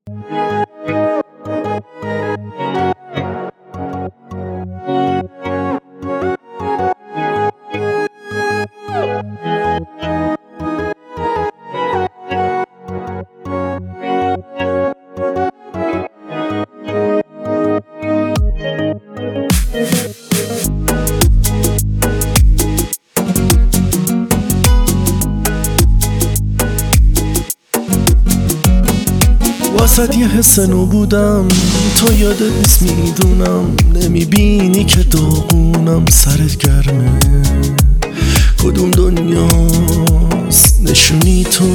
واسد یه حس نو بودم، تو یادت نیست میدونم. نمیبینی که داغونم، سرت گرمه. کدوم دنیاست نشونی تو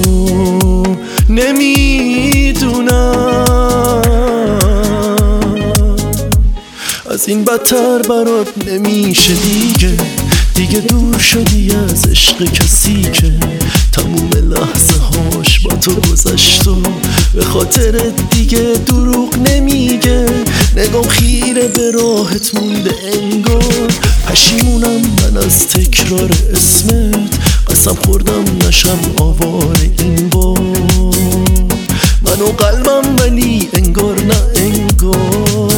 نمیدونم. از این بدتر برات نمیشه دیگه دور شدی از عشق کسی که تموم لحظه هاش با تو گذشت و به خاطر دیگه دروغ نمیگه. نگام خیره به راهت مونده انگار. پشیمونم من از تکرار اسمت، قسم خوردم نشم آواره این بار. من و قلبم ولی انگار نه انگار.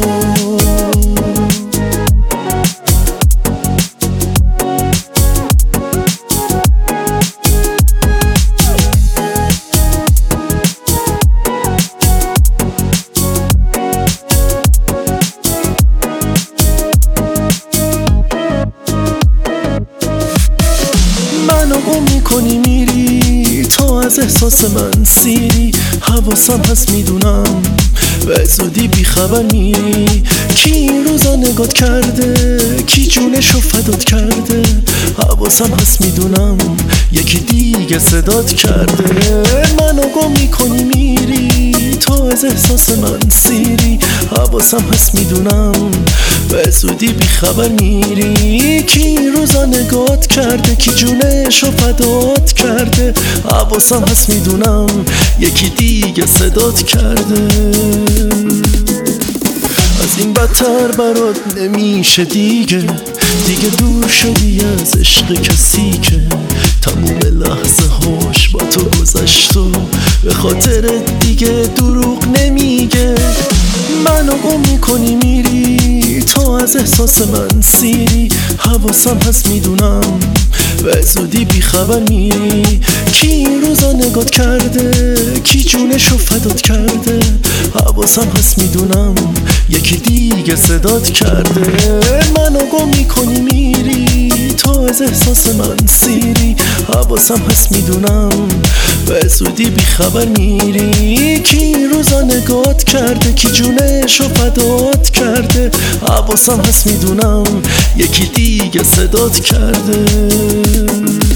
منو گم میکنی میری، تو از احساس من سیری. حواسم هست میدونم به زودی بیخبر میری. کی این روزا نگات کرده، کی جونشو فدات کرده. حواسم هست میدونم یکی دیگه صدات کرده. منو گم میکنی میری، تو از احساس من سیری. حواسم هست میدونم به زودی بیخبر میری. کی این روزا نگات کرده، کی جونشو فدات کرده. حواسم هست میدونم یکی دیگه صدات کرده. از این بدتر برات نمیشه دیگه دور شدی از عشق کسی که تموم لحظه هاش با تو گذشت و به خاطر دیگه دروغ نمیگه. منو گم میکنی میری، تو از احساس من سیری. حواسم هست میدونم به زودی بیخبر میری. کی این روزا نگات کرده، کی جونشو فدات کرده. حواسم هست میدونم یکی دیگه صدات کرده. منو گم میکنی میری، تو از احساس من سیری. حواسم هست میدونم به زودی بیخبر میری. کی این روزا نگات کرده، کی جونشو فدات کرده. حواسم هست میدونم یکی دیگه صدات کرده.